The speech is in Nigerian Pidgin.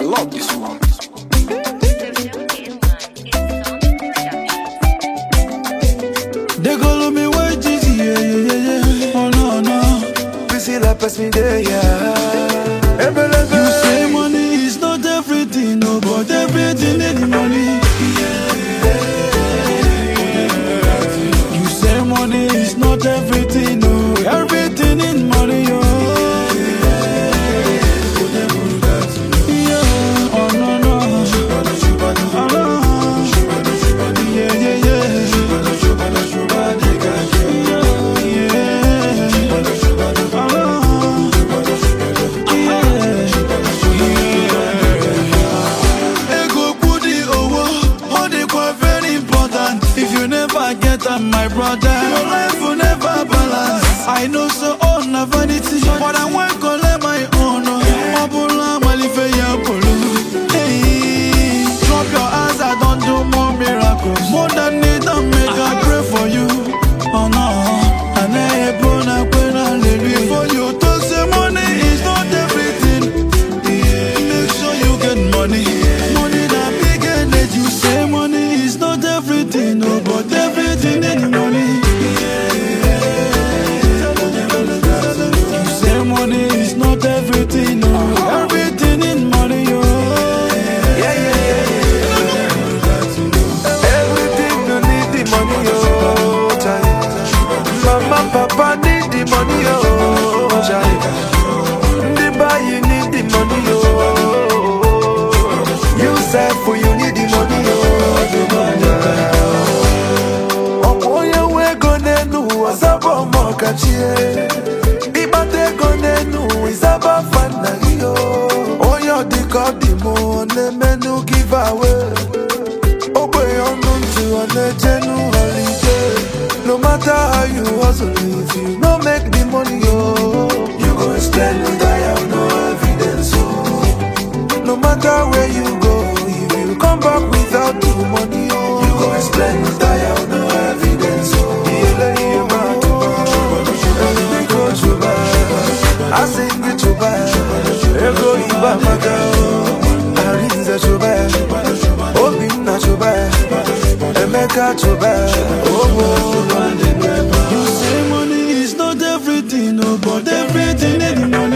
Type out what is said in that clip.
love this one. They call me white cheesy, yeah. Oh no, no. Priscilla pass me there, yeah. You say money is not everything, no, but everything in the money. You say money is not everything, no, everything in money, yo. Yeah, oh no, no. My brother, your life will never balance. I know so own a vanity, but I won't collect my own. Hey, drop your eyes, I don't do more miracles. More than need to make I pray for you. Oh no, I never before you to say money is not everything. Make sure you get money. Money that big energy. You say money is not everything, no, but everything in money. You say money is not everything, no, everything in money, yo. Everything you need the money, yo. Mama, papa need the money, yo. The buy you need the money, yo. You say for you need the money, yo. Omoya we gonna do azaba mokachie. Ibate gonna do izaba fanayo. Oya dika dimo ne menu give away. Obey on to on a genuine holiday. No matter how you hustle, if you no make the money, yo, you go spend no die, no evidence. So no matter where you go, if you come back without the money, yo, you go spend no die, no evidence. So I sing it to buy. Ego iba magao, arinza to buy. Obina to buy, Emeka to buy. You say money is not everything, no, but everything in money.